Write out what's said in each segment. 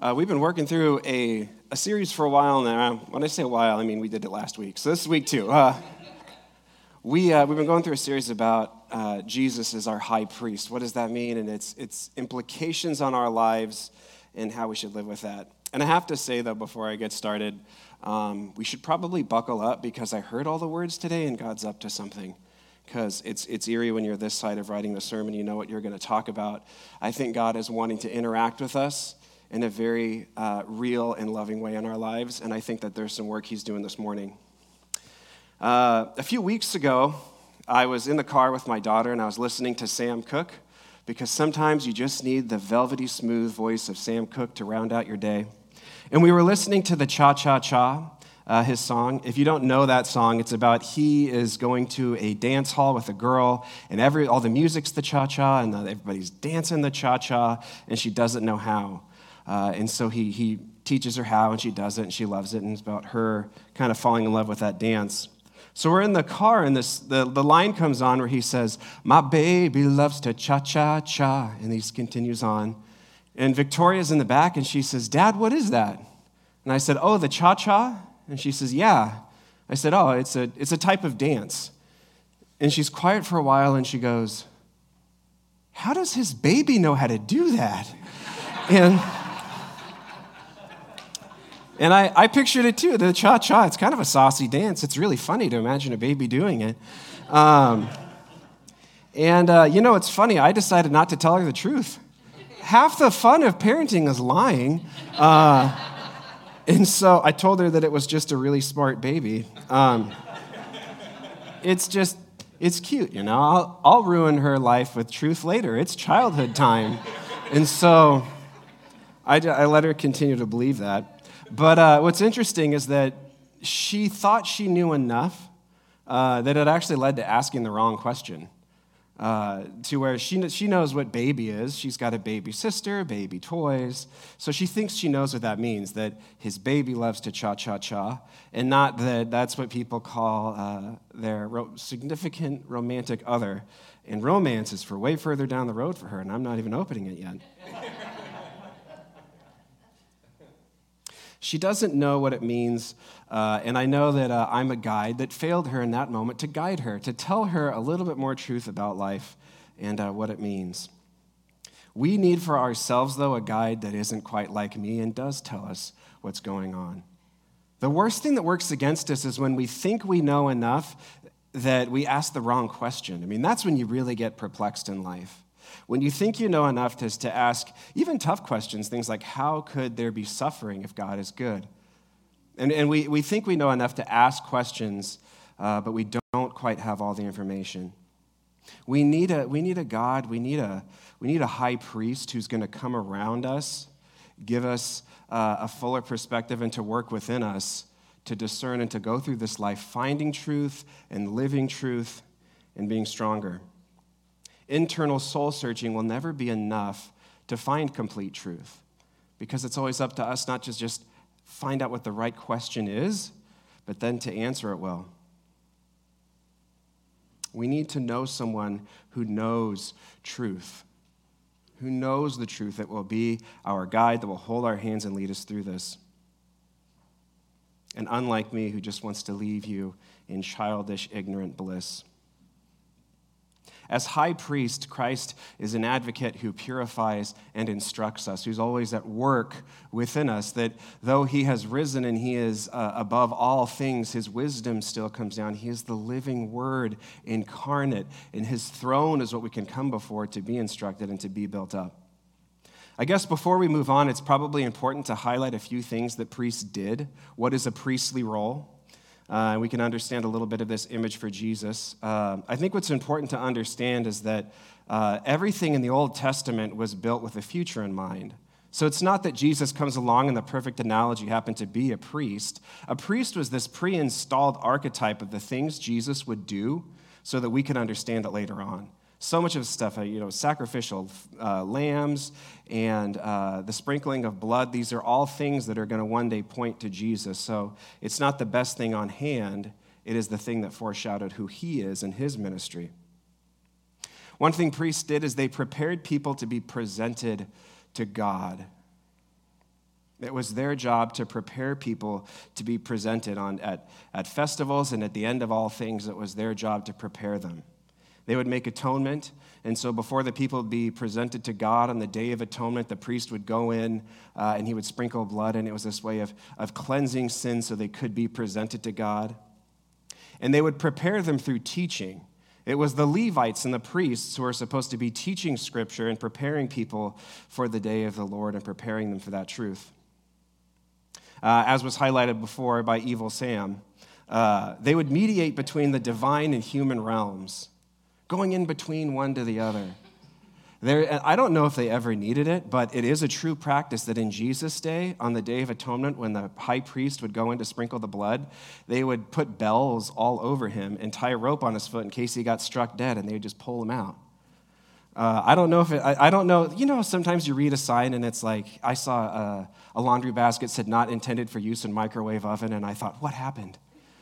We've been working through a series for a while now. When I say a while, I mean we did it last week. So this is week 2. We've been going through a series about Jesus as our high priest. What does that mean? And its implications on our lives and how we should live with that. And I have to say, though, before I get started, we should probably buckle up because I heard all the words today and God's up to something. Because it's eerie when you're this side of writing the sermon, you know what you're going to talk about. I think God is wanting to interact with us in a very real and loving way in our lives, and I think that there's some work he's doing this morning. A few weeks ago, I was in the car with my daughter, and I was listening to Sam Cooke, because sometimes you just need the velvety smooth voice of Sam Cooke to round out your day. And we were listening to the Cha-Cha-Cha, his song. If you don't know that song, it's about he is going to a dance hall with a girl, and all the music's the cha-cha, and everybody's dancing the cha-cha, and she doesn't know how. And so he teaches her how, and she does it, and she loves it, and it's about her kind of falling in love with that dance. So we're in the car, and the line comes on where he says, "My baby loves to cha-cha-cha," and he continues on. And Victoria's in the back, and she says, "Dad, what is that?" And I said, "Oh, the cha-cha?" And she says, "Yeah." I said, "Oh, it's a type of dance." And she's quiet for a while, and she goes, "How does his baby know how to do that?" And I pictured it too, the cha-cha. It's kind of a saucy dance. It's really funny to imagine a baby doing it. It's funny. I decided not to tell her the truth. Half the fun of parenting is lying. And so I told her that it was just a really smart baby. It's cute, you know. I'll ruin her life with truth later. It's childhood time. And so I let her continue to believe that. But what's interesting is that she thought she knew enough that it actually led to asking the wrong question. To where she knows what baby is. She's got a baby sister, baby toys. So she thinks she knows what that means, that his baby loves to cha-cha-cha, and not that that's what people call their significant romantic other. And romance is for way further down the road for her, and I'm not even opening it yet. She doesn't know what it means, and I know that I'm a guide that failed her in that moment to guide her, to tell her a little bit more truth about life and what it means. We need for ourselves, though, a guide that isn't quite like me and does tell us what's going on. The worst thing that works against us is when we think we know enough that we ask the wrong question. I mean, that's when you really get perplexed in life. When you think you know enough to ask even tough questions, things like, how could there be suffering if God is good? And we think we know enough to ask questions, but we don't quite have all the information. We need a God, we need a high priest who's going to come around us, give us a fuller perspective, and to work within us to discern and to go through this life, finding truth and living truth and being stronger. Internal soul searching will never be enough to find complete truth, because it's always up to us not to just find out what the right question is, but then to answer it well. We need to know someone who knows truth, who knows the truth that will be our guide, that will hold our hands and lead us through this. And unlike me, who just wants to leave you in childish, ignorant bliss. As high priest, Christ is an advocate who purifies and instructs us, who's always at work within us, that though he has risen and he is above all things, his wisdom still comes down. He is the living word incarnate, and his throne is what we can come before to be instructed and to be built up. I guess before we move on, it's probably important to highlight a few things that priests did. What is a priestly role? And we can understand a little bit of this image for Jesus. I think what's important to understand is that everything in the Old Testament was built with a future in mind. So it's not that Jesus comes along and the perfect analogy happened to be a priest. A priest was this pre-installed archetype of the things Jesus would do so that we could understand it later on. So much of stuff, sacrificial lambs and the sprinkling of blood, these are all things that are going to one day point to Jesus. So it's not the best thing on hand. It is the thing that foreshadowed who he is and his ministry. One thing priests did is they prepared people to be presented to God. It was their job to prepare people to be presented at festivals, and at the end of all things, it was their job to prepare them. They would make atonement, and so before the people would be presented to God on the Day of Atonement, the priest would go in and he would sprinkle blood, and it was this way of cleansing sin so they could be presented to God. And they would prepare them through teaching. It was the Levites and the priests who were supposed to be teaching Scripture and preparing people for the day of the Lord and preparing them for that truth. As was highlighted before by Evil Sam, they would mediate between the divine and human realms, going in between one to the other. I don't know if they ever needed it, but it is a true practice that in Jesus' day, on the Day of Atonement, when the high priest would go in to sprinkle the blood, they would put bells all over him and tie a rope on his foot in case he got struck dead, and they would just pull him out. I don't know I don't know, sometimes you read a sign and it's like, I saw a laundry basket said not intended for use in microwave oven, and I thought, what happened?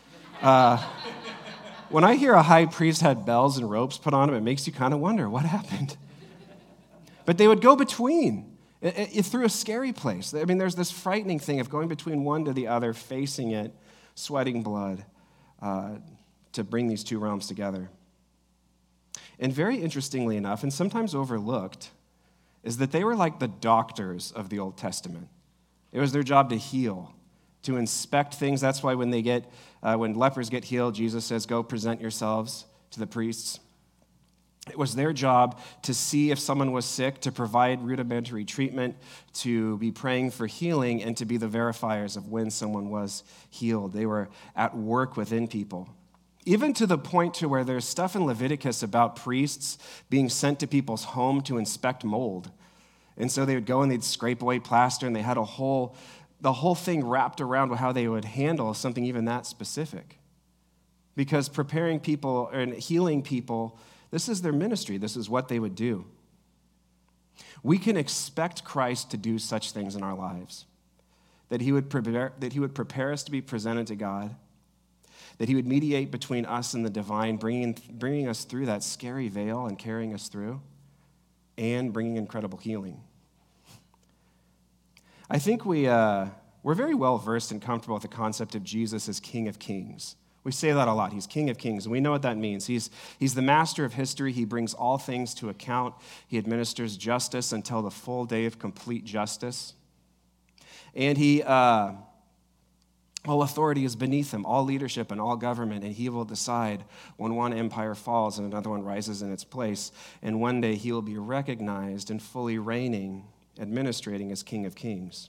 When I hear a high priest had bells and ropes put on him, it makes you kind of wonder, what happened? But they would go between, through a scary place. I mean, there's this frightening thing of going between one to the other, facing it, sweating blood, to bring these two realms together. And very interestingly enough, and sometimes overlooked, is that they were like the doctors of the Old Testament. It was their job to heal, to inspect things. That's why when lepers get healed, Jesus says, go present yourselves to the priests. It was their job to see if someone was sick, to provide rudimentary treatment, to be praying for healing, and to be the verifiers of when someone was healed. They were at work within people. Even to the point to where there's stuff in Leviticus about priests being sent to people's home to inspect mold. And so they would go and they'd scrape away plaster, and they had the whole thing wrapped around how they would handle something even that specific. Because preparing people and healing people, this is their ministry. This is what they would do. We can expect Christ to do such things in our lives, that he would prepare us to be presented to God, that he would mediate between us and the divine, bringing us through that scary veil and carrying us through, and bringing incredible healing. I think we're very well versed and comfortable with the concept of Jesus as King of Kings. We say that a lot. He's King of Kings, and we know what that means. He's the master of history. He brings all things to account. He administers justice until the full day of complete justice. And all authority is beneath him, all leadership and all government, and he will decide when one empire falls and another one rises in its place. And one day he will be recognized and fully reigning, administrating as King of Kings.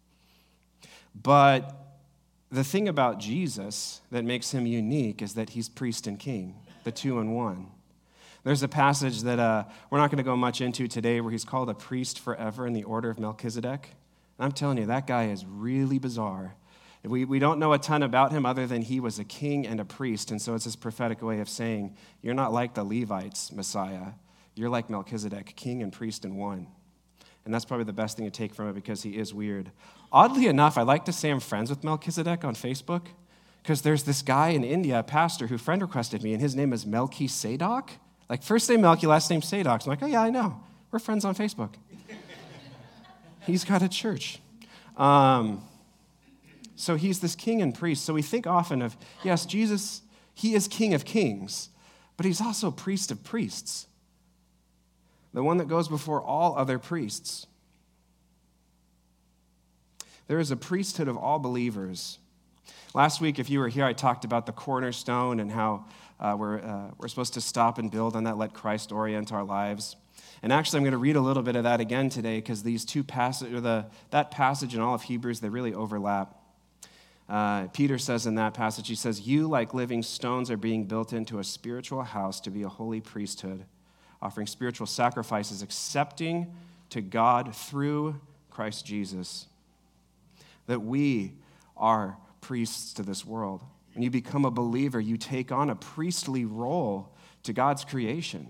But the thing about Jesus that makes him unique is that he's priest and king, the two in one. There's a passage that we're not going to go much into today where he's called a priest forever in the order of Melchizedek. And I'm telling you, that guy is really bizarre. We don't know a ton about him other than he was a king and a priest, and so it's this prophetic way of saying, you're not like the Levites, Messiah. You're like Melchizedek, king and priest in one. And that's probably the best thing to take from it because he is weird. Oddly enough, I like to say I'm friends with Melchizedek on Facebook because there's this guy in India, a pastor, who friend requested me, and his name is Melchizedek. Like first name Melchi, last name Sadok. So I'm like, oh yeah, I know. We're friends on Facebook. He's got a church. So he's this king and priest. So we think often of, yes, Jesus, he is King of Kings, but he's also priest of priests. The one that goes before all other priests. There is a priesthood of all believers. Last week, if you were here, I talked about the cornerstone and how we're supposed to stop and build on that, let Christ orient our lives. And actually, I'm going to read a little bit of that again today because these two passages, that passage and all of Hebrews, they really overlap. Peter says in that passage, he says, you, like living stones, are being built into a spiritual house to be a holy priesthood, offering spiritual sacrifices, accepting to God through Christ Jesus. That we are priests to this world. When you become a believer, you take on a priestly role to God's creation.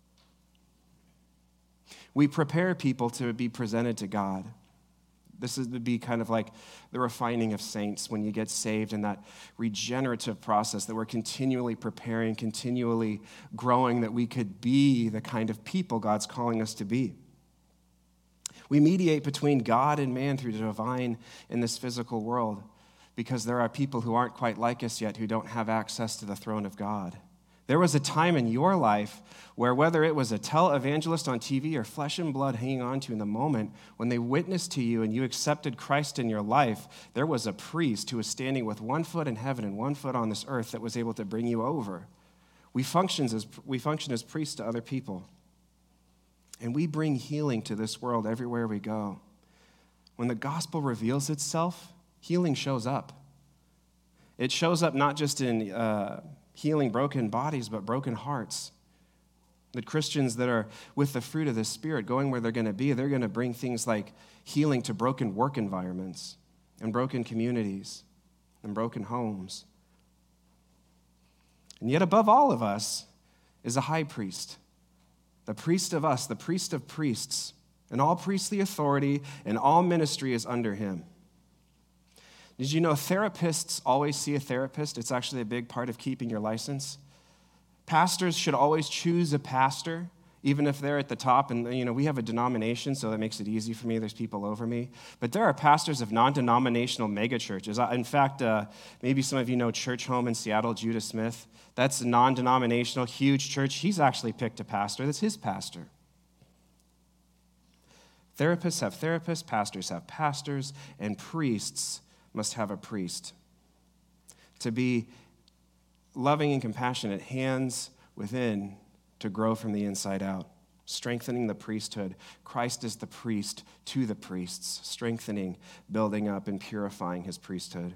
We prepare people to be presented to God. This would be kind of like the refining of saints when you get saved and that regenerative process that we're continually preparing, continually growing, that we could be the kind of people God's calling us to be. We mediate between God and man through the divine in this physical world because there are people who aren't quite like us yet who don't have access to the throne of God. There was a time in your life where whether it was a televangelist on TV or flesh and blood hanging on to you in the moment, when they witnessed to you and you accepted Christ in your life, there was a priest who was standing with one foot in heaven and one foot on this earth that was able to bring you over. We function as priests to other people. And we bring healing to this world everywhere we go. When the gospel reveals itself, healing shows up. It shows up not just in healing broken bodies, but broken hearts. The Christians that are with the fruit of the Spirit, going where they're going to be, they're going to bring things like healing to broken work environments and broken communities and broken homes. And yet above all of us is a high priest, the priest of us, the priest of priests, and all priestly authority and all ministry is under him. Did you know therapists always see a therapist? It's actually a big part of keeping your license. Pastors should always choose a pastor, even if they're at the top. And, we have a denomination, so that makes it easy for me. There's people over me. But there are pastors of non-denominational megachurches. In fact, maybe some of you know Church Home in Seattle, Judah Smith. That's a non-denominational, huge church. He's actually picked a pastor. That's his pastor. Therapists have therapists, pastors have pastors, and priests must have a priest. To be loving and compassionate, hands within to grow from the inside out, strengthening the priesthood. Christ is the priest to the priests, strengthening, building up, and purifying his priesthood.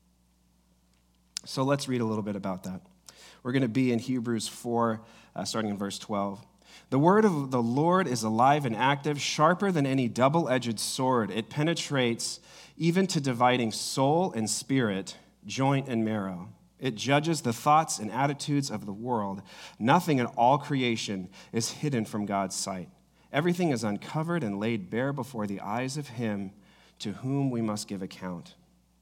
So let's read a little bit about that. We're going to be in Hebrews 4, starting in verse 12. The word of the Lord is alive and active, sharper than any double-edged sword. It penetrates even to dividing soul and spirit, joint and marrow. It judges the thoughts and attitudes of the world. Nothing in all creation is hidden from God's sight. Everything is uncovered and laid bare before the eyes of him to whom we must give account.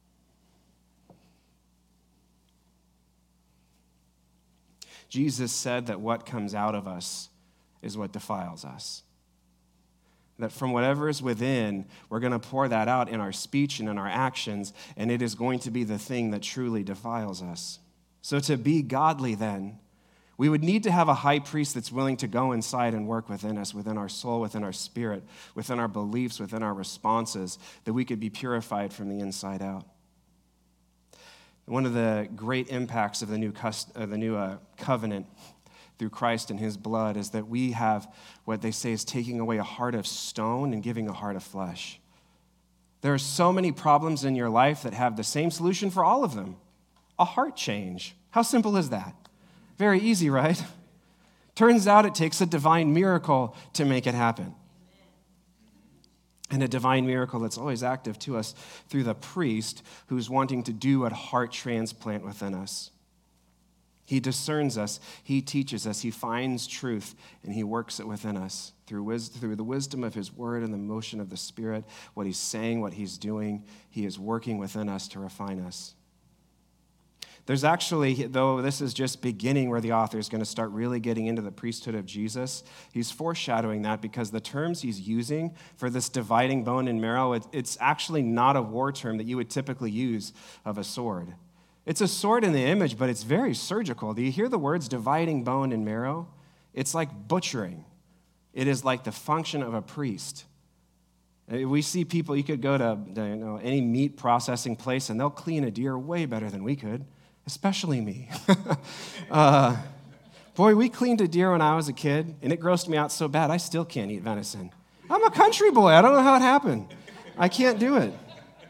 Jesus said that what comes out of us is what defiles us. That from whatever is within, we're going to pour that out in our speech and in our actions, and it is going to be the thing that truly defiles us. So to be godly then, we would need to have a high priest that's willing to go inside and work within us, within our soul, within our spirit, within our beliefs, within our responses, that we could be purified from the inside out. One of the great impacts of the new covenant through Christ and his blood is that we have what they say is taking away a heart of stone and giving a heart of flesh. There are so many problems in your life that have the same solution for all of them: a heart change. How simple is that? Very easy, right? Turns out it takes a divine miracle to make it happen. And a divine miracle that's always active to us through the priest who's wanting to do a heart transplant within us. He discerns us, he teaches us, he finds truth, and he works it within us through the wisdom of his word and the motion of the Spirit, what he's saying, what he's doing. He is working within us to refine us. There's actually, though this is just beginning where the author is going to start really getting into the priesthood of Jesus, he's foreshadowing that because the terms he's using for this dividing bone and marrow, it's actually not a war term that you would typically use of a sword. It's a sword in the image, but it's very surgical. Do you hear the words dividing bone and marrow? It's like butchering. It is like the function of a priest. We see people, you could go to any meat processing place and they'll clean a deer way better than we could, especially me. Boy, we cleaned a deer when I was a kid, and it grossed me out so bad I still can't eat venison. I'm a country boy. I don't know how it happened. I can't do it.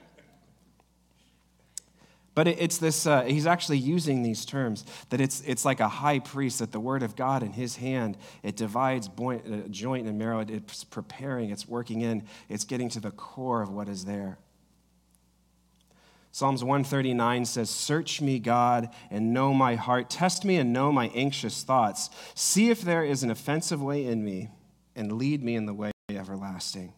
But it's this, he's actually using these terms, that it's like a high priest, that the word of God in his hand, it divides joint and marrow, it's preparing, it's working in, it's getting to the core of what is there. Psalms 139 says, "Search me, God, and know my heart. Test me and know my anxious thoughts. See if there is an offensive way in me, and lead me in the way everlasting."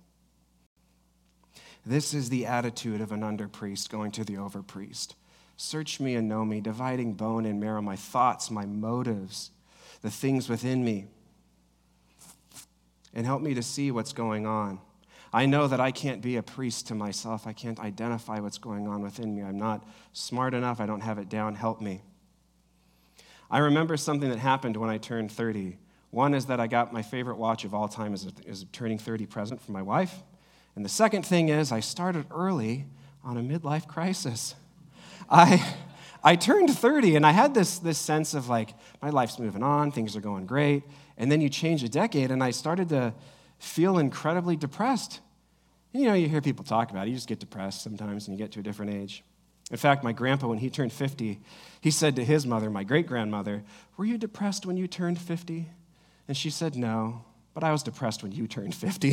This is the attitude of an under-priest going to the over-priest. Search me and know me, dividing bone and marrow, my thoughts, my motives, the things within me, and help me to see what's going on. I know that I can't be a priest to myself. I can't identify what's going on within me. I'm not smart enough. I don't have it down. Help me. I remember something that happened when I turned 30. One is that I got my favorite watch of all time as a turning 30 present from my wife. And the second thing is I started early on a midlife crisis. I turned 30, and I had this sense of like, my life's moving on, things are going great. And then you change a decade, and I started to feel incredibly depressed. You know, you hear people talk about it. You just get depressed sometimes when you get to a different age. In fact, my grandpa, when he turned 50, he said to his mother, my great-grandmother, "Were you depressed when you turned 50? And she said, "No, but I was depressed when you turned 50.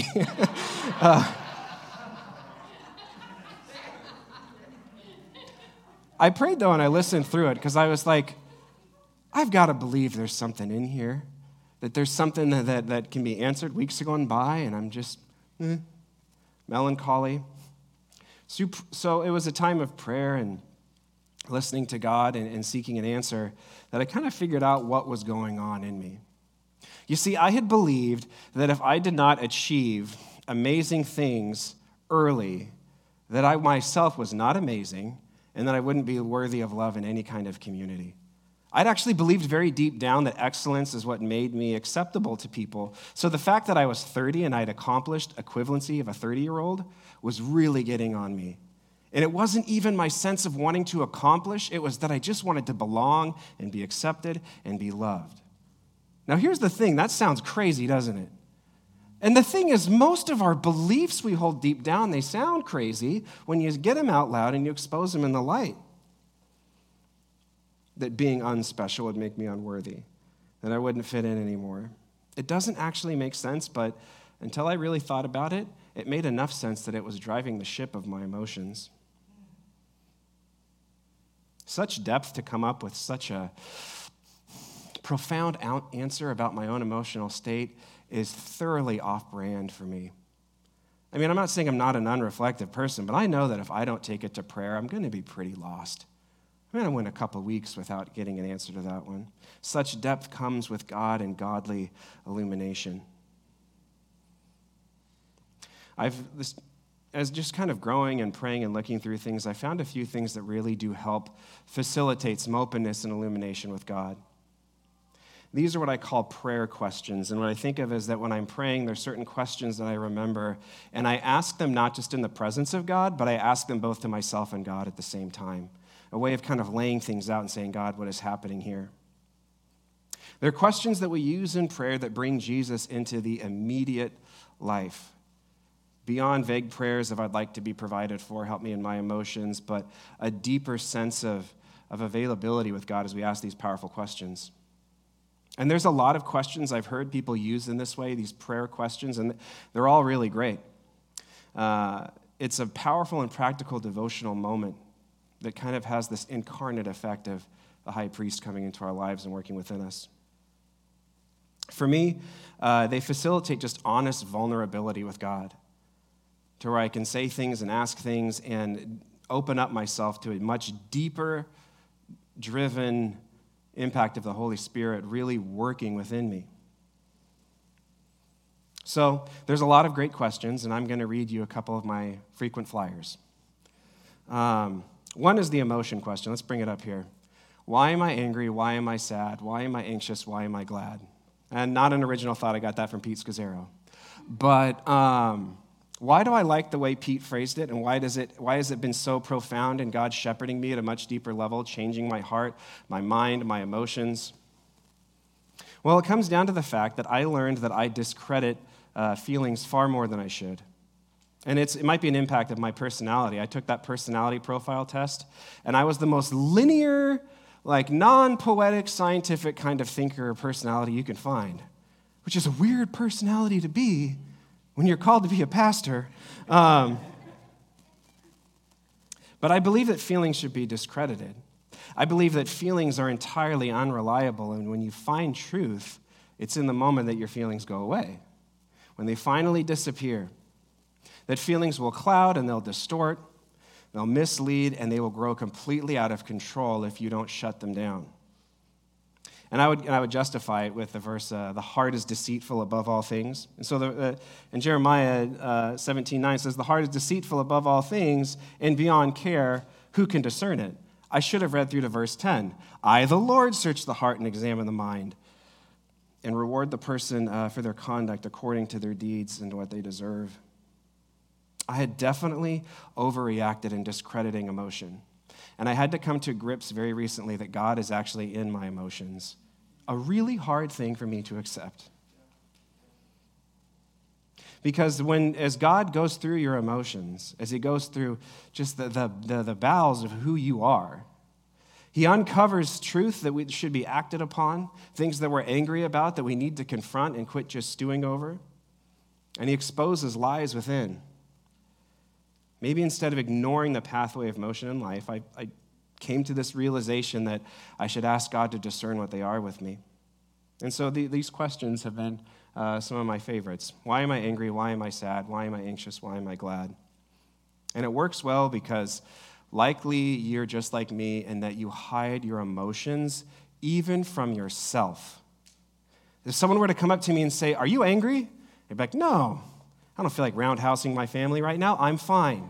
I prayed, though, and I listened through it because I was like, I've got to believe there's something in here, that there's something that can be answered. Weeks are going by, and I'm just melancholy. So it was a time of prayer and listening to God and seeking an answer that I kind of figured out what was going on in me. You see, I had believed that if I did not achieve amazing things early, that I myself was not amazing and that I wouldn't be worthy of love in any kind of community. I'd actually believed very deep down that excellence is what made me acceptable to people. So the fact that I was 30 and I'd accomplished equivalency of a 30-year-old was really getting on me. And it wasn't even my sense of wanting to accomplish, it was that I just wanted to belong and be accepted and be loved. Now here's the thing, that sounds crazy, doesn't it? And the thing is, most of our beliefs we hold deep down, they sound crazy when you get them out loud and you expose them in the light. That being unspecial would make me unworthy, that I wouldn't fit in anymore. It doesn't actually make sense, but until I really thought about it, it made enough sense that it was driving the ship of my emotions. Such depth to come up with such a profound answer about my own emotional state is thoroughly off-brand for me. I mean, I'm not saying I'm not an unreflective person, but I know that if I don't take it to prayer, I'm going to be pretty lost. I'm going to win a couple weeks without getting an answer to that one. Such depth comes with God and godly illumination. As just kind of growing and praying and looking through things, I found a few things that really do help facilitate some openness and illumination with God. These are what I call prayer questions, and what I think of is that when I'm praying, there's certain questions that I remember, and I ask them not just in the presence of God, but I ask them both to myself and God at the same time. A way of kind of laying things out and saying, God, what is happening here? They're questions that we use in prayer that bring Jesus into the immediate life. Beyond vague prayers of I'd like to be provided for, help me in my emotions, but a deeper sense of availability with God as we ask these powerful questions. And there's a lot of questions I've heard people use in this way, these prayer questions, and they're all really great. It's a powerful and practical devotional moment that kind of has this incarnate effect of the high priest coming into our lives and working within us. For me, they facilitate just honest vulnerability with God, to where I can say things and ask things and open up myself to a much deeper, driven impact of the Holy Spirit really working within me. So there's a lot of great questions, and I'm going to read you a couple of my frequent flyers. One is the emotion question. Let's bring it up here. Why am I angry? Why am I sad? Why am I anxious? Why am I glad? And not an original thought. I got that from Pete Scazzaro. But why do I like the way Pete phrased it, and why has it been so profound in God shepherding me at a much deeper level, changing my heart, my mind, my emotions? Well, it comes down to the fact that I learned that I discredit feelings far more than I should. And it might be an impact of my personality. I took that personality profile test, and I was the most linear, like non-poetic, scientific kind of thinker or personality you can find, which is a weird personality to be when you're called to be a pastor. But I believe that feelings should be discredited. I believe that feelings are entirely unreliable, and when you find truth, it's in the moment that your feelings go away. When they finally disappear, that feelings will cloud and they'll distort, they'll mislead, and they will grow completely out of control if you don't shut them down. And I would justify it with the verse, the heart is deceitful above all things. And so in Jeremiah 17:9 says, the heart is deceitful above all things and beyond care. Who can discern it? I should have read through to verse 10. I, the Lord, search the heart and examine the mind and reward the person for their conduct according to their deeds and what they deserve. I had definitely overreacted in discrediting emotion. And I had to come to grips very recently that God is actually in my emotions. A really hard thing for me to accept. Because as God goes through your emotions, as he goes through just the bowels of who you are, he uncovers truth that should be acted upon, things that we're angry about that we need to confront and quit just stewing over. And he exposes lies within. Maybe instead of ignoring the pathway of motion in life, I came to this realization that I should ask God to discern what they are with me. And so these questions have been some of my favorites. Why am I angry? Why am I sad? Why am I anxious? Why am I glad? And it works well because likely you're just like me in that you hide your emotions even from yourself. If someone were to come up to me and say, "Are you angry?" I'd be like, "No. I don't feel like roundhousing my family right now. I'm fine."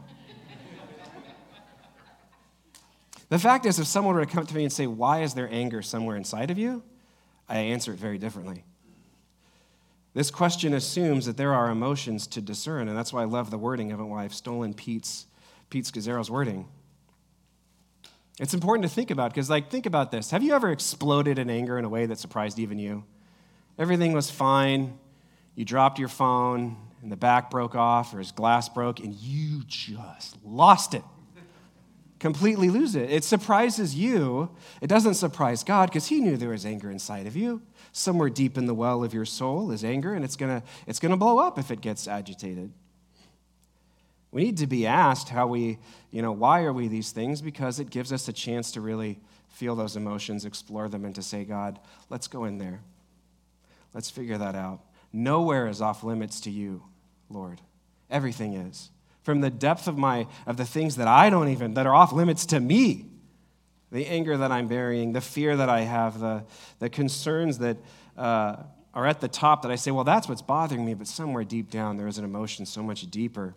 The fact is, if someone were to come to me and say, "Why is there anger somewhere inside of you?" I answer it very differently. This question assumes that there are emotions to discern, and that's why I love the wording of it, why I've stolen Pete Scazzero's wording. It's important to think about, because, think about this. Have you ever exploded in anger in a way that surprised even you? Everything was fine. You dropped your phone, and the back broke off, or his glass broke, and you just lost it. Completely lose it. It surprises you. It doesn't surprise God, because he knew there was anger inside of you. Somewhere deep in the well of your soul is anger, and it's gonna blow up if it gets agitated. We need to be asked why are we these things? Because it gives us a chance to really feel those emotions, explore them, and to say, God, let's go in there. Let's figure that out. Nowhere is off limits to you, Lord. Everything is. From the depth of the things that that are off limits to me, the anger that I'm burying, the fear that I have, the concerns that are at the top that I say, well, that's what's bothering me, but somewhere deep down there is an emotion so much deeper.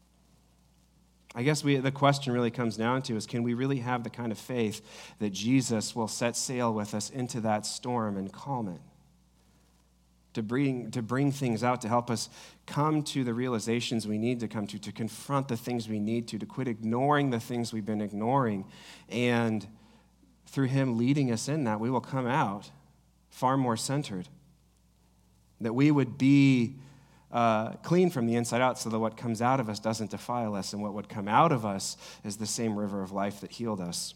I guess the question really comes down to is, can we really have the kind of faith that Jesus will set sail with us into that storm and calm it? To bring things out, to help us come to the realizations we need to come to confront the things we need to quit ignoring the things we've been ignoring. And through him leading us in that, we will come out far more centered. That we would be clean from the inside out so that what comes out of us doesn't defile us, and what would come out of us is the same river of life that healed us.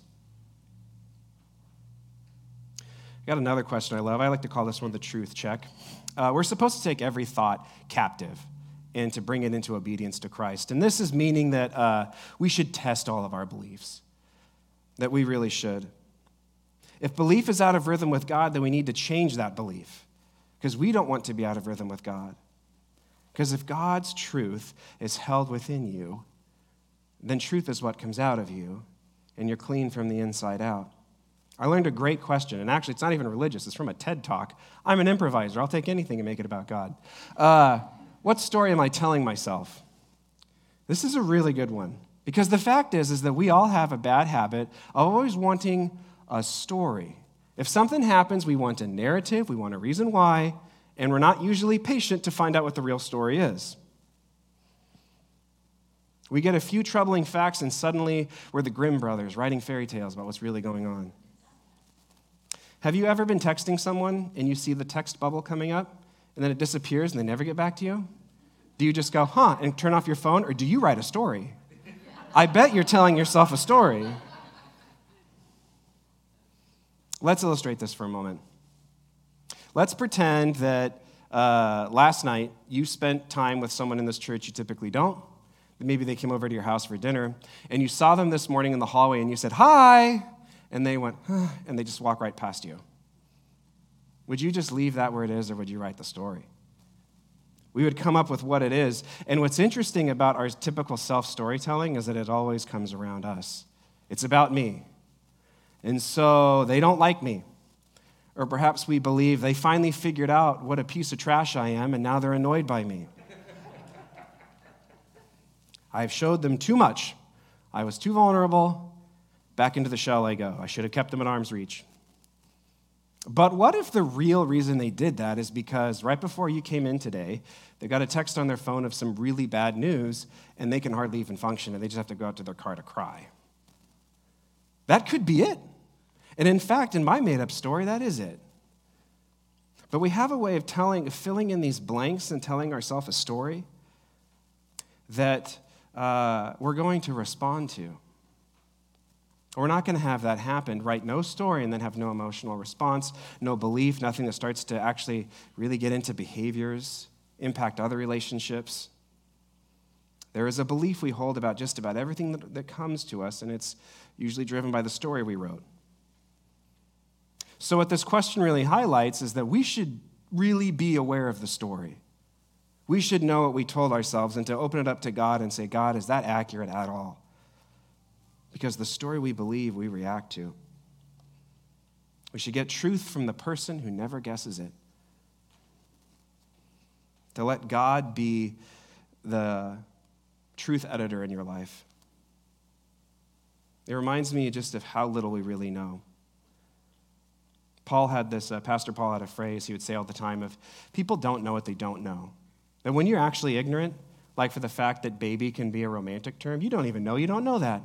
I got another question I love. I like to call this one the truth check. We're supposed to take every thought captive and to bring it into obedience to Christ. And this is meaning that we should test all of our beliefs, that we really should. If belief is out of rhythm with God, then we need to change that belief, because we don't want to be out of rhythm with God. Because if God's truth is held within you, then truth is what comes out of you, and you're clean from the inside out. I learned a great question, and actually it's not even religious. It's from a TED Talk. I'm an improviser. I'll take anything and make it about God. What story am I telling myself? This is a really good one, because the fact is that we all have a bad habit of always wanting a story. If something happens, we want a narrative, we want a reason why, and we're not usually patient to find out what the real story is. We get a few troubling facts, and suddenly we're the Grimm brothers writing fairy tales about what's really going on. Have you ever been texting someone and you see the text bubble coming up and then it disappears and they never get back to you? Do you just go, and turn off your phone, or do you write a story? I bet you're telling yourself a story. Let's illustrate this for a moment. Let's pretend that last night you spent time with someone in this church you typically don't. Maybe they came over to your house for dinner, and you saw them this morning in the hallway, and you said, "Hi," and they went, and they just walk right past you. Would you just leave that where it is, or would you write the story? We would come up with what it is. And what's interesting about our typical self-storytelling is that it always comes around us. It's about me. And so they don't like me, Or perhaps we believe they finally figured out what a piece of trash I am, and now they're annoyed by me. I've showed them too much. I was too vulnerable. Back into the shell I go. I should have kept them at arm's reach. But what if the real reason they did that is because right before you came in today, they got a text on their phone of some really bad news, and they can hardly even function, and they just have to go out to their car to cry? That could be it. And in fact, in my made-up story, that is it. But we have a way of filling in these blanks and telling ourselves a story that we're going to respond to. We're not going to have that happen, write no story and then have no emotional response, no belief, nothing that starts to actually really get into behaviors, impact other relationships. There is a belief we hold about just about everything that comes to us, and it's usually driven by the story we wrote. So what this question really highlights is that we should really be aware of the story. We should know what we told ourselves and to open it up to God and say, God, is that accurate at all? Because the story we believe, we react to. We should get truth from the person who never guesses it. To let God be the truth editor in your life. It reminds me just of how little we really know. Pastor Paul had a phrase he would say all the time of, people don't know what they don't know. That when you're actually ignorant, like for the fact that baby can be a romantic term, you don't even know you don't know that.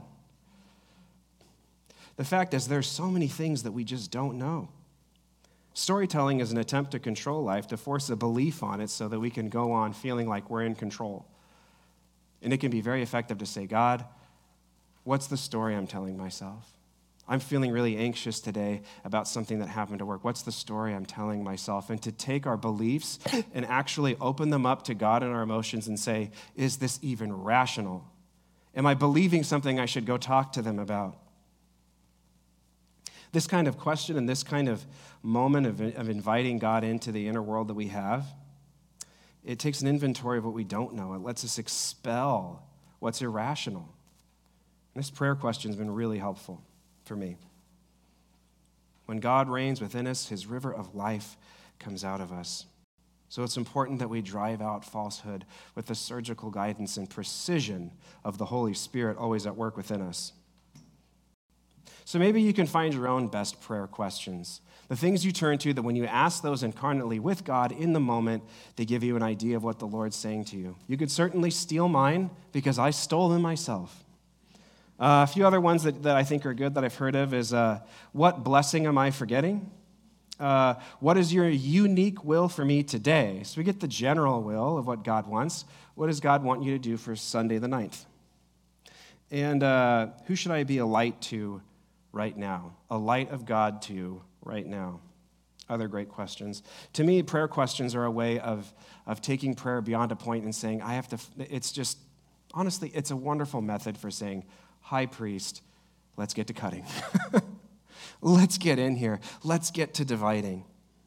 The fact is there's so many things that we just don't know. Storytelling is an attempt to control life, to force a belief on it so that we can go on feeling like we're in control. And it can be very effective to say, God, what's the story I'm telling myself? I'm feeling really anxious today about something that happened at work. What's the story I'm telling myself? And to take our beliefs and actually open them up to God and our emotions and say, is this even rational? Am I believing something I should go talk to them about? This kind of question and this kind of moment of inviting God into the inner world that we have, it takes an inventory of what we don't know. It lets us expel what's irrational. And this prayer question has been really helpful for me. When God reigns within us, his river of life comes out of us. So it's important that we drive out falsehood with the surgical guidance and precision of the Holy Spirit always at work within us. So maybe you can find your own best prayer questions, the things you turn to that when you ask those incarnately with God in the moment, they give you an idea of what the Lord's saying to you. You could certainly steal mine because I stole them myself. A few other ones that I think are good that I've heard of is, what blessing am I forgetting? What is your unique will for me today? So we get the general will of what God wants. What does God want you to do for Sunday the 9th? And who should I be a light to right now? A light of God to right now. Other great questions. To me, prayer questions are a way of taking prayer beyond a point and saying, honestly, it's a wonderful method for saying, High Priest, let's get to cutting. Let's get in here. Let's get to dividing.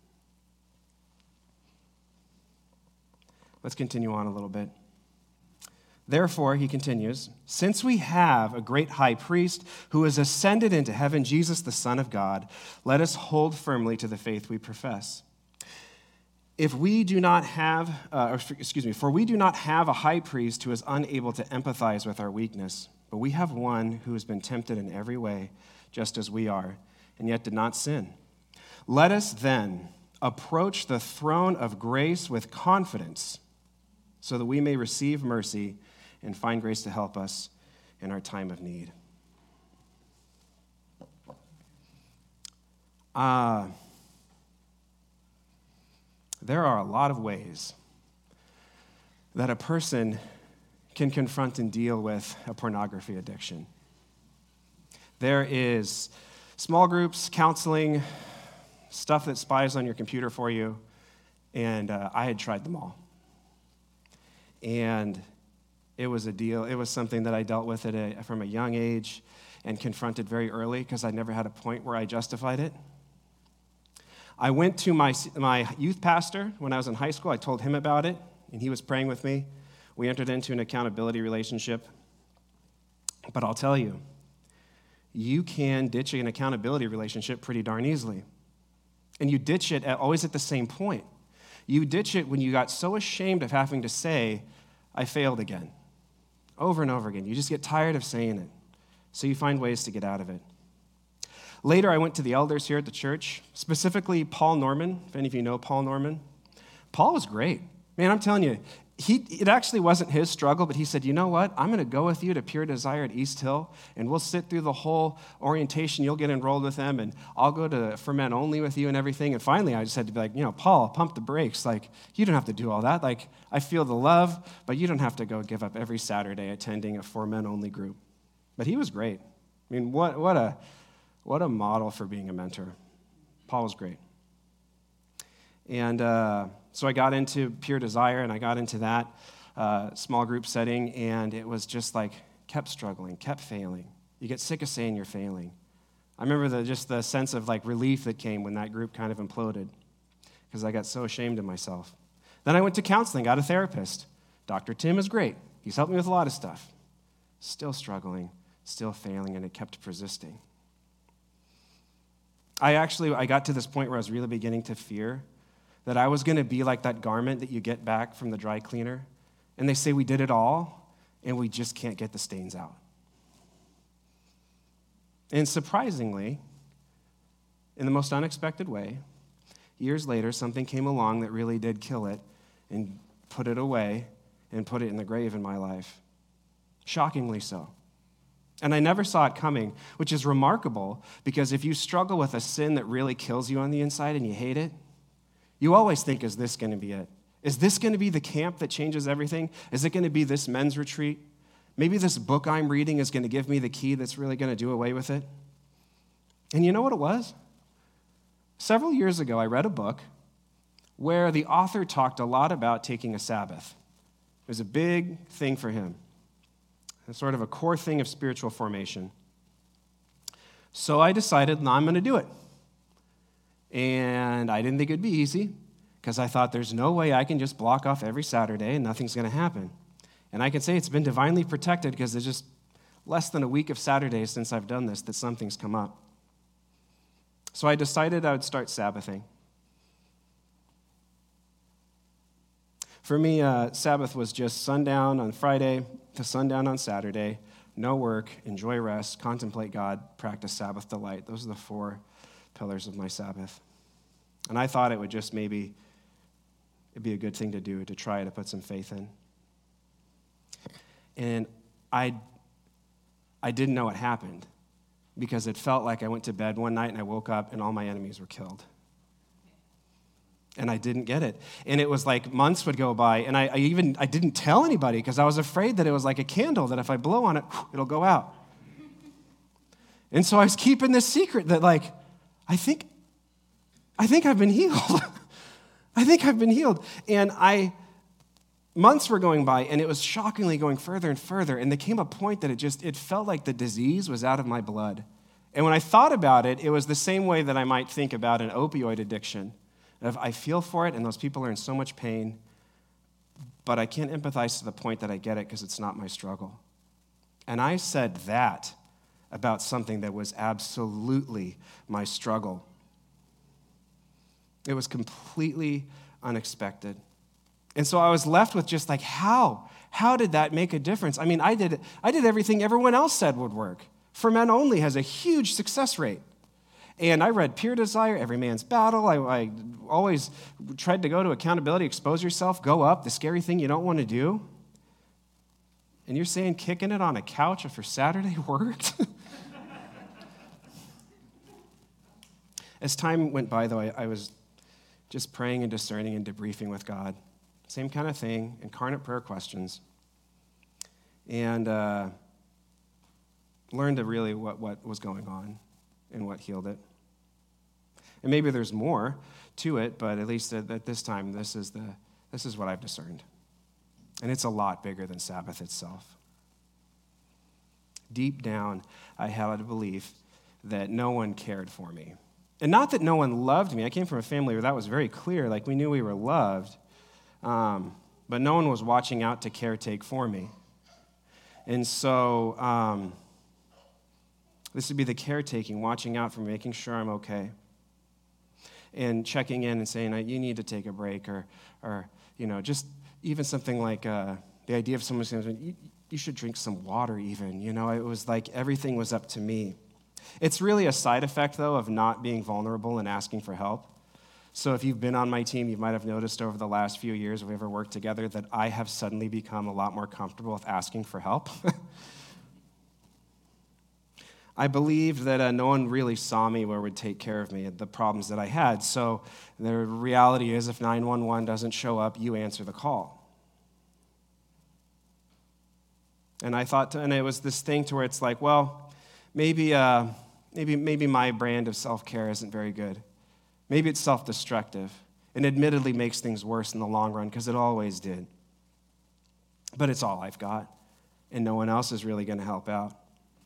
Let's continue on a little bit. Therefore, he continues, since we have a great high priest who has ascended into heaven, Jesus, the Son of God, let us hold firmly to the faith we profess. For we do not have a high priest who is unable to empathize with our weakness, but we have one who has been tempted in every way, just as we are, and yet did not sin. Let us then approach the throne of grace with confidence, so that we may receive mercy and find grace to help us in our time of need. There are a lot of ways that a person can confront and deal with a pornography addiction. There is small groups, counseling, stuff that spies on your computer for you, and I had tried them all. And it was a deal. It was something that I dealt with from a young age and confronted very early because I never had a point where I justified it. I went to my youth pastor when I was in high school. I told him about it, and he was praying with me. We entered into an accountability relationship. But I'll tell you, you can ditch an accountability relationship pretty darn easily. And you ditch it always at the same point. You ditch it when you got so ashamed of having to say, I failed again, over and over again. You just get tired of saying it. So you find ways to get out of it. Later, I went to the elders here at the church, specifically Paul Norman, if any of you know Paul Norman. Paul was great. Man, I'm telling you, it actually wasn't his struggle, but he said, you know what? I'm going to go with you to Pure Desire at East Hill, and we'll sit through the whole orientation. You'll get enrolled with them, and I'll go to For Men Only with you and everything. And finally, I just had to be like, Paul, pump the brakes. Like, you don't have to do all that. Like, I feel the love, but you don't have to go give up every Saturday attending a For Men Only group. But he was great. I mean, what a model for being a mentor. Paul was great. And so I got into Pure Desire, and I got into that small group setting, and it was just like, kept struggling, kept failing. You get sick of saying you're failing. I remember the sense of like relief that came when that group kind of imploded, because I got so ashamed of myself. Then I went to counseling, got a therapist. Dr. Tim is great. He's helped me with a lot of stuff. Still struggling, still failing, and it kept persisting. I got to this point where I was really beginning to fear that I was going to be like that garment that you get back from the dry cleaner, and they say we did it all, and we just can't get the stains out. And surprisingly, in the most unexpected way, years later, something came along that really did kill it and put it away and put it in the grave in my life. Shockingly so. And I never saw it coming, which is remarkable, because if you struggle with a sin that really kills you on the inside and you hate it, you always think, is this going to be it? Is this going to be the camp that changes everything? Is it going to be this men's retreat? Maybe this book I'm reading is going to give me the key that's really going to do away with it. And you know what it was? Several years ago, I read a book where the author talked a lot about taking a Sabbath. It was a big thing for him. It's sort of a core thing of spiritual formation. So I decided, no, I'm going to do it. And I didn't think it'd be easy, because I thought there's no way I can just block off every Saturday and nothing's going to happen. And I can say it's been divinely protected, because there's just less than a week of Saturdays since I've done this that something's come up. So I decided I would start Sabbathing. For me, Sabbath was just sundown on Friday to sundown on Saturday, no work, enjoy rest, contemplate God, practice Sabbath delight. Those are the 4 pillars of my Sabbath. And I thought it would just maybe it'd be a good thing to do, to try to put some faith in. And I didn't know what happened, because it felt like I went to bed one night and I woke up and all my enemies were killed. And I didn't get it. And it was like months would go by, and I didn't tell anybody, because I was afraid that it was like a candle, that if I blow on it, it'll go out. And so I was keeping this secret that, like, I think I've been healed. I think I've been healed. And months were going by, and it was shockingly going further and further. And there came a point that it felt like the disease was out of my blood. And when I thought about it, it was the same way that I might think about an opioid addiction. Of I feel for it, and those people are in so much pain, but I can't empathize to the point that I get it, because it's not my struggle. And I said that about something that was absolutely my struggle. It was completely unexpected. And so I was left with just like, how? How did that make a difference? I mean, I did everything everyone else said would work. For Men Only has a huge success rate. And I read Pure Desire, Every Man's Battle. I always tried to go to accountability, expose yourself, go up, the scary thing you don't want to do. And you're saying kicking it on a couch for Saturday worked? As time went by, though, I was just praying and discerning and debriefing with God. Same kind of thing, incarnate prayer questions. And learned to really what was going on and what healed it. And maybe there's more to it, but at least at this time, this is what I've discerned. And it's a lot bigger than Sabbath itself. Deep down, I had a belief that no one cared for me. And not that no one loved me. I came from a family where that was very clear. Like, we knew we were loved, but no one was watching out to caretake for me. And so this would be the caretaking, watching out for me, making sure I'm okay. and checking in and saying, you need to take a break, or just even something like the idea of someone saying, you should drink some water even. It was like everything was up to me. It's really a side effect, though, of not being vulnerable and asking for help. So if you've been on my team, you might have noticed over the last few years we ever worked together that I have suddenly become a lot more comfortable with asking for help. I believed that no one really saw me or would take care of me, the problems that I had. So the reality is, if 911 doesn't show up, you answer the call. And I thought, and it was this thing to where it's like, well, maybe my brand of self-care isn't very good. Maybe it's self-destructive, and admittedly makes things worse in the long run, because it always did. But it's all I've got, and no one else is really going to help out.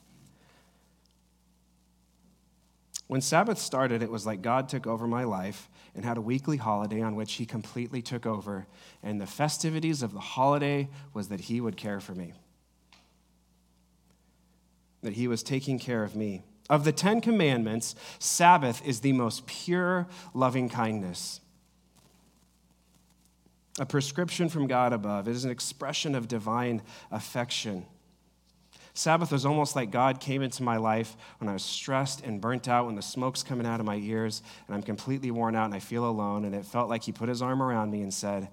When Sabbath started, it was like God took over my life and had a weekly holiday on which he completely took over, and the festivities of the holiday was that he would care for me, that he was taking care of me. Of the 10 commandments, Sabbath is the most pure loving kindness. A prescription from God above. It is an expression of divine affection. Sabbath was almost like God came into my life when I was stressed and burnt out, when the smoke's coming out of my ears, and I'm completely worn out and I feel alone, and it felt like he put his arm around me and said,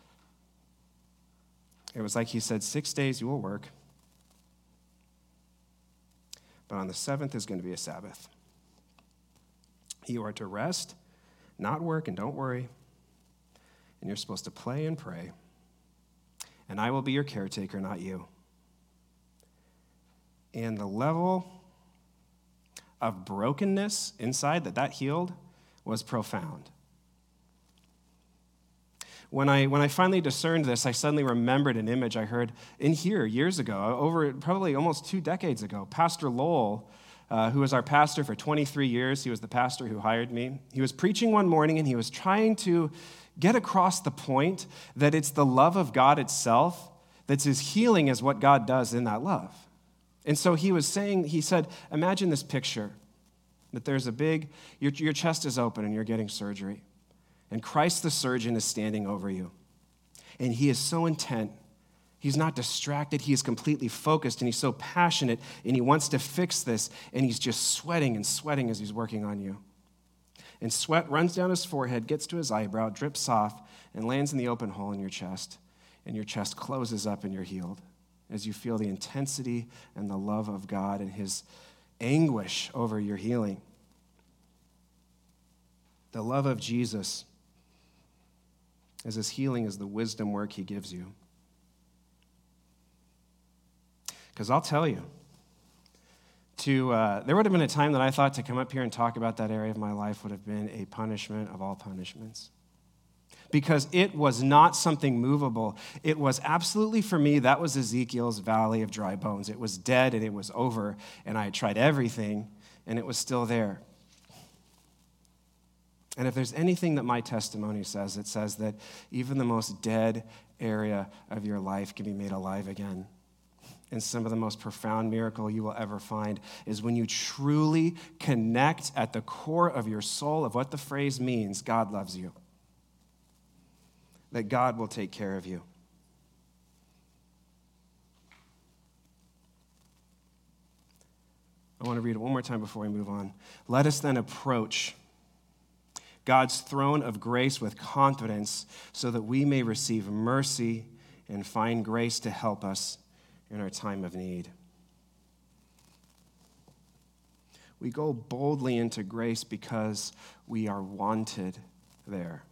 it was like he said, 6 days you will work, but on the seventh is going to be a Sabbath. You are to rest, not work, and don't worry. And you're supposed to play and pray. And I will be your caretaker, not you. And the level of brokenness inside that healed was profound. When I finally discerned this, I suddenly remembered an image I heard in here years ago, over probably almost 2 decades ago. Pastor Lowell, who was our pastor for 23 years, he was the pastor who hired me. He was preaching one morning, and he was trying to get across the point that it's the love of God itself that's as healing as what God does in that love. And so he said, imagine this picture, that there's your chest is open and you're getting surgery. And Christ the surgeon is standing over you. And he is so intent. He's not distracted. He is completely focused, and he's so passionate, and he wants to fix this, and he's just sweating and sweating as he's working on you. And sweat runs down his forehead, gets to his eyebrow, drips off, and lands in the open hole in your chest. And your chest closes up and you're healed as you feel the intensity and the love of God and his anguish over your healing. The love of Jesus as his healing is the wisdom work he gives you. Because I'll tell you, there would have been a time that I thought to come up here and talk about that area of my life would have been a punishment of all punishments. Because it was not something movable. It was absolutely, for me, that was Ezekiel's valley of dry bones. It was dead and it was over, and I had tried everything, and it was still there. And if there's anything that my testimony says, it says that even the most dead area of your life can be made alive again. And some of the most profound miracle you will ever find is when you truly connect at the core of your soul of what the phrase means, God loves you. That God will take care of you. I want to read it one more time before we move on. Let us then approach God's throne of grace with confidence so that we may receive mercy and find grace to help us in our time of need. We go boldly into grace because we are wanted there.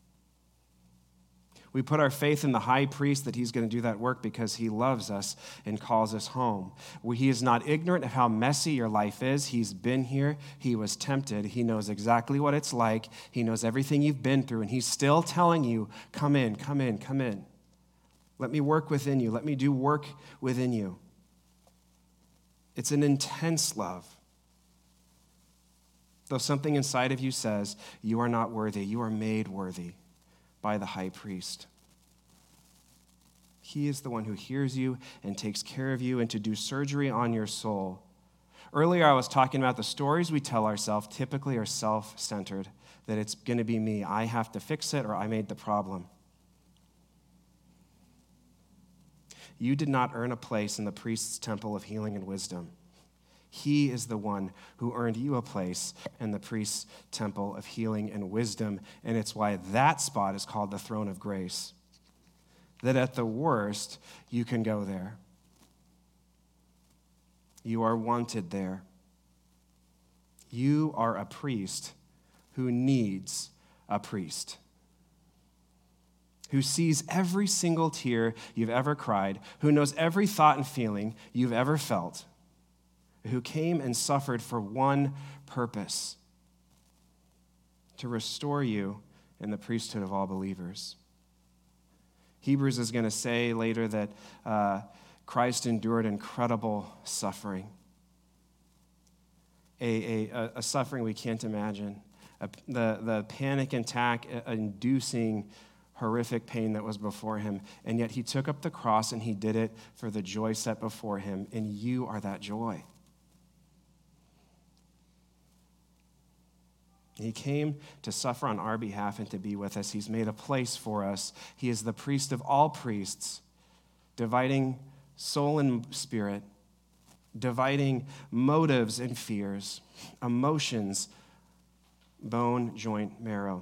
We put our faith in the high priest that he's going to do that work because he loves us and calls us home. He is not ignorant of how messy your life is. He's been here. He was tempted. He knows exactly what it's like. He knows everything you've been through, and he's still telling you, come in, come in, come in. Let me work within you. Let me do work within you. It's an intense love. Though something inside of you says, you are not worthy, you are made worthy by the high priest. He is the one who hears you and takes care of you and to do surgery on your soul. Earlier, I was talking about the stories we tell ourselves typically are self-centered. that it's going to be me. I have to fix it, or I made the problem. You did not earn a place in the priest's temple of healing and wisdom. He is the one who earned you a place in the priest's temple of healing and wisdom, and it's why that spot is called the throne of grace. That at the worst, you can go there. You are wanted there. You are a priest who needs a priest, who sees every single tear you've ever cried, who knows every thought and feeling you've ever felt, who came and suffered for one purpose: to restore you in the priesthood of all believers. Hebrews is going to say later that Christ endured incredible suffering, a suffering we can't imagine, the panic attack inducing horrific pain that was before him, and yet he took up the cross and he did it for the joy set before him, and you are that joy. He came to suffer on our behalf and to be with us. He's made a place for us. He is the priest of all priests, dividing soul and spirit, dividing motives and fears, emotions, bone, joint, marrow.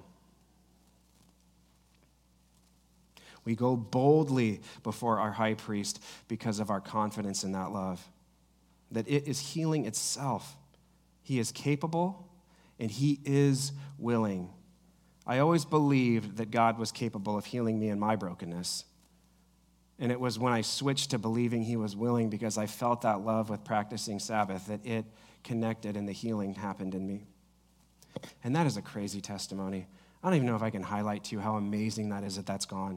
We go boldly before our high priest because of our confidence in that love, that it is healing itself. He is capable and he is willing. I always believed that God was capable of healing me in my brokenness. And it was when I switched to believing he was willing, because I felt that love with practicing Sabbath, that it connected and the healing happened in me. And that is a crazy testimony. I don't even know if I can highlight to you how amazing that is that that's gone.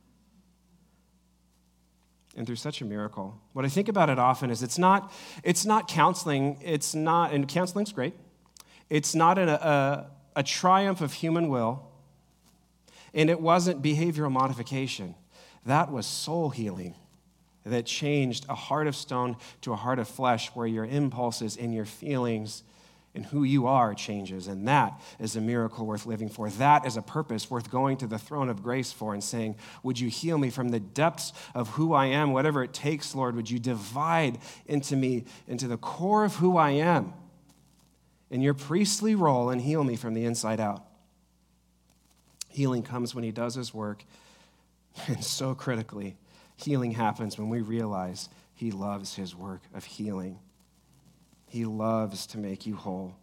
And through such a miracle. What I think about it often is it's not counseling. And counseling's great. It's not a triumph of human will, and it wasn't behavioral modification. That was soul healing that changed a heart of stone to a heart of flesh, where your impulses and your feelings and who you are changes, and that is a miracle worth living for. That is a purpose worth going to the throne of grace for and saying, would you heal me from the depths of who I am, whatever it takes, Lord, would you divide into me, into the core of who I am, in your priestly role, and heal me from the inside out. Healing comes when he does his work, and so critically, healing happens when we realize he loves his work of healing. He loves to make you whole.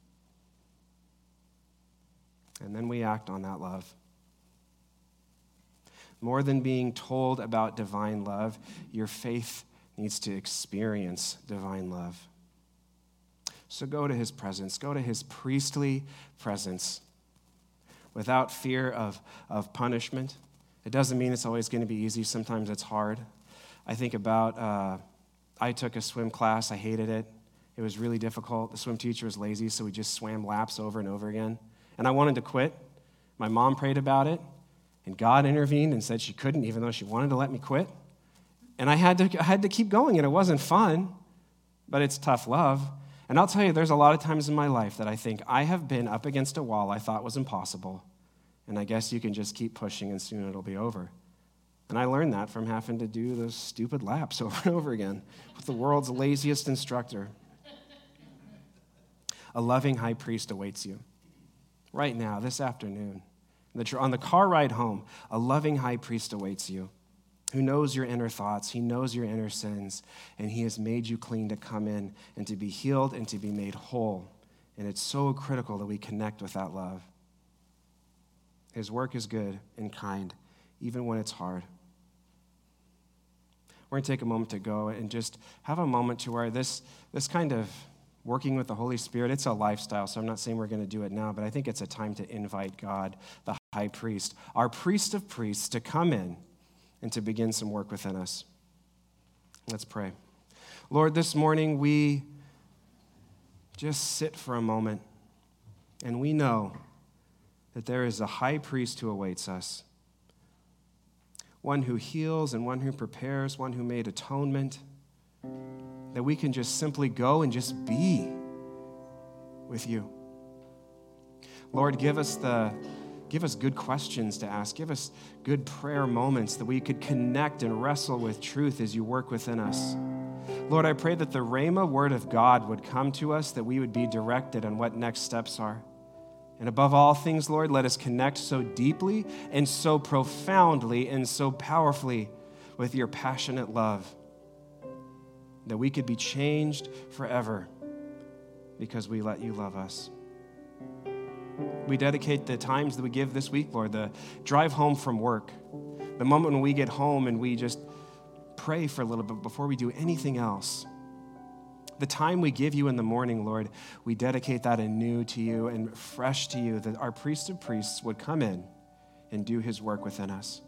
And then we act on that love. More than being told about divine love, your faith needs to experience divine love. So go to his presence, go to his priestly presence without fear of punishment. It doesn't mean it's always going to be easy. Sometimes it's hard. I think about, I took a swim class. I hated it. It was really difficult. The swim teacher was lazy, so we just swam laps over and over again. And I wanted to quit. My mom prayed about it, and God intervened and said she couldn't, even though she wanted to let me quit. And I had to keep going, and it wasn't fun, but it's tough love. And I'll tell you, there's a lot of times in my life that I think I have been up against a wall I thought was impossible, and I guess you can just keep pushing and soon it'll be over. And I learned that from having to do those stupid laps over and over again with the world's laziest instructor. A loving high priest awaits you right now, this afternoon. On the car ride home, a loving high priest awaits you, who knows your inner thoughts, he knows your inner sins, and he has made you clean to come in and to be healed and to be made whole. And it's so critical that we connect with that love. His work is good and kind, even when it's hard. We're going to take a moment to go and just have a moment to where this kind of working with the Holy Spirit, it's a lifestyle, so I'm not saying we're going to do it now, but I think it's a time to invite God, the high priest, our priest of priests, to come in and to begin some work within us. Let's pray. Lord, this morning we just sit for a moment, and we know that there is a high priest who awaits us, one who heals and one who prepares, one who made atonement, that we can just simply go and just be with you. Lord, give us good questions to ask. Give us good prayer moments that we could connect and wrestle with truth as you work within us. Lord, I pray that the Rhema word of God would come to us, that we would be directed on what next steps are. And above all things, Lord, let us connect so deeply and so profoundly and so powerfully with your passionate love that we could be changed forever because we let you love us. We dedicate the times that we give this week, Lord, the drive home from work, the moment when we get home and we just pray for a little bit before we do anything else. The time we give you in the morning, Lord, we dedicate that anew to you and fresh to you, that our priest of priests would come in and do his work within us.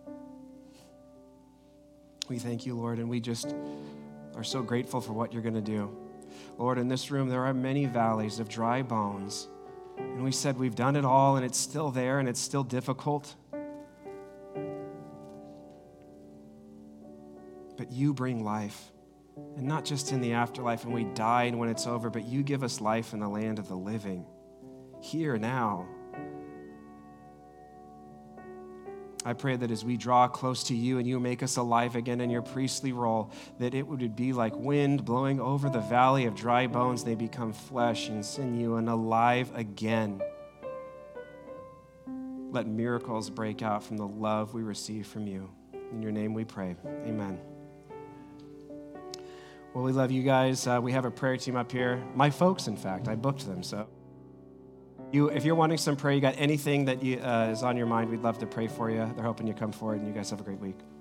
We thank you, Lord, and we just are so grateful for what you're going to do. Lord, in this room, there are many valleys of dry bones, and we said we've done it all, and it's still there, and it's still difficult. But you bring life, and not just in the afterlife when we die and when it's over, but you give us life in the land of the living, here now. I pray that as we draw close to you and you make us alive again in your priestly role, that it would be like wind blowing over the valley of dry bones. They become flesh and sinew and alive again. Let miracles break out from the love we receive from you. In your name we pray. Amen. Well, we love you guys. We have a prayer team up here. My folks, in fact, I booked them. So if you're wanting some prayer, you got anything that is on your mind, we'd love to pray for you. They're hoping you come forward, and you guys have a great week.